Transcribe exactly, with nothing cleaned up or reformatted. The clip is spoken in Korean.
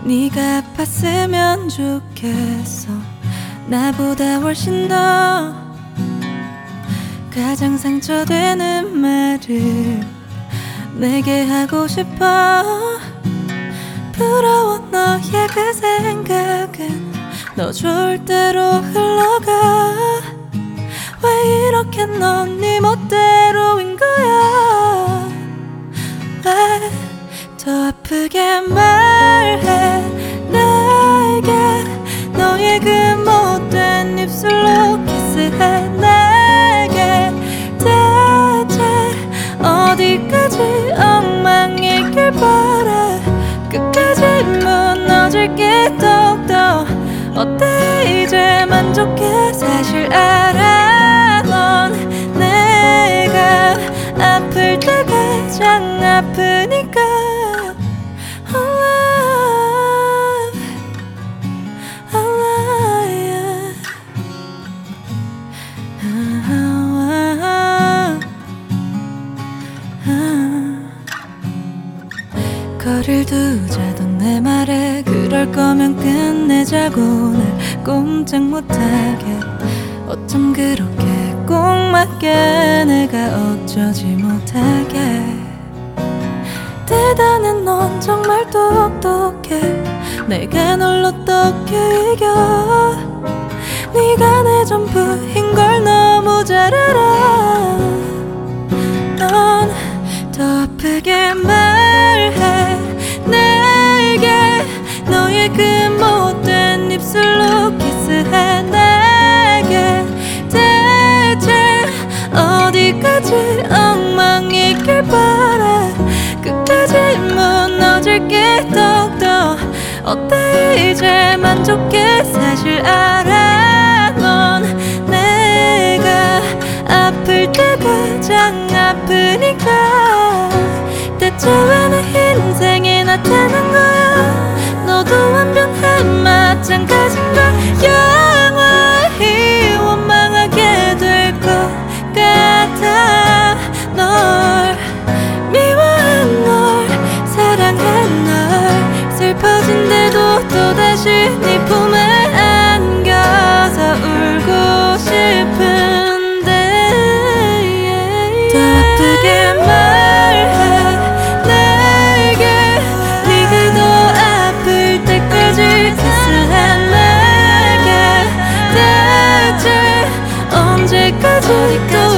네가 아팠으면 좋겠어. 나보다 훨씬 더 가장 상처되는 말을 내게 하고 싶어. 부러워 너의 그 생각은 너 좋을 대로 흘러가. 왜 이렇게 넌 네 멋대로인 거야. 왜 더 아프게 말해 나에게. 너의 그 못된 입술로 키스해 내게. 대체 어디까지 엉망이길 바래. 끝까지 무너질게 더욱더. 어때 이제 만족해. 사실 알아 넌 내가 아플 때 가장 아프니까. 거리를 두자던 내 말에 그럴 거면 끝내자고. 날 꼼짝 못하게 어쩜 그렇게 꼭 맞게 내가 어쩌지 못하게. 대단해 넌 정말 똑똑해. 내가 널 어떻게 이겨. 네가 내 전부인 걸 너무 잘 알아. 넌 더 아프게 말해 내게. 너의 그 못된 입술로 키스해 내게. 대체 어디까지 엉망이길 바래. 끝까지 무너질게 더욱더. 어때 이제 만족해. 사실 알아 넌 내가 아플 때 가장 아프니까. 대체 왜 내 인생에 나타난 거야. 너도 완벽한 마찬가지인가. 영원히 원망하게 될 것 같아. 널 미워한 널 사랑한 널 슬퍼진대도 또다시 네 품에 안겨서 울고 싶은데. 더 아프게 말해 내게. 네가 더 아플 때까지 키스해 내게. 대체 언제까지 또